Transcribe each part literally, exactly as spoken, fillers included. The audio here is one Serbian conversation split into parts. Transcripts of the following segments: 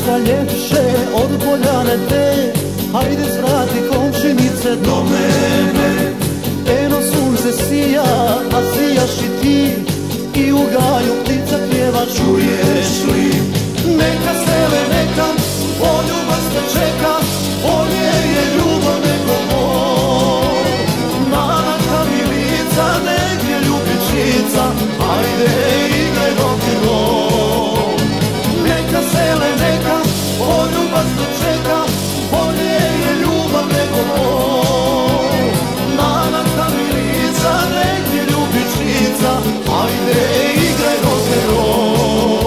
šta ljepše od Poljane te, hajde zvrati komšinice do mene. Eno sunce sija, a sijaš i ti, i u gaju ptica pjeva, čuješ li? Neka sele, neka poljubac te čeka, bolje je ljubav nego mor. Nana mi lica, negdje ljubičica, ajde igraj rock'n'roll. Neka sele, neka poljubac te čeka, bolje je ljubav nego mor. Nana mi lica, negdje ljubičica, ajde igraj rock'n'roll.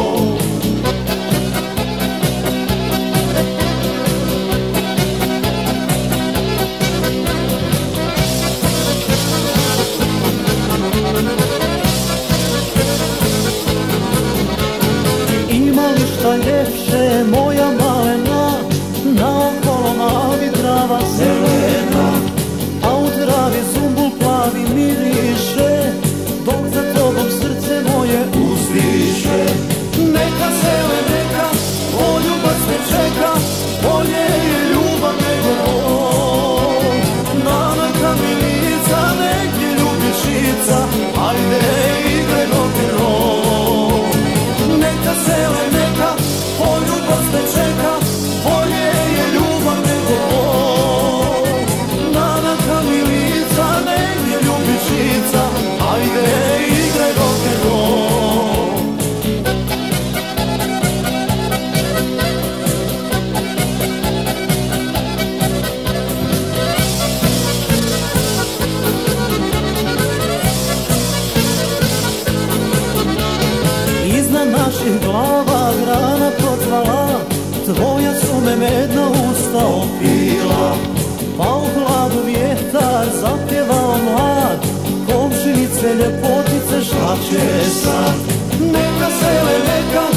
Šta ljepše moja malena, naokolo mavi trava zelena, a u travi zumbul plavi miriše, dok za tobom srce moje uzdiše. Neka sele, neka poljubac te čeka, bolje je ljubav nego mor. Nana mi lica, negdje ljubičica, ajde igraj rock'n'roll. Neka sele, neka poljubac te čeka, bolje je ljubav nego mor. Nana mi lica, negdje ljubičica, ajde igraj rock'n'roll. Iznad naših glava grana procvala, tvoja su me medna usta opila. Pa u hladu vjetar zapjevao mlad, komšinice ljepotice šta će sad? Neka sele, neka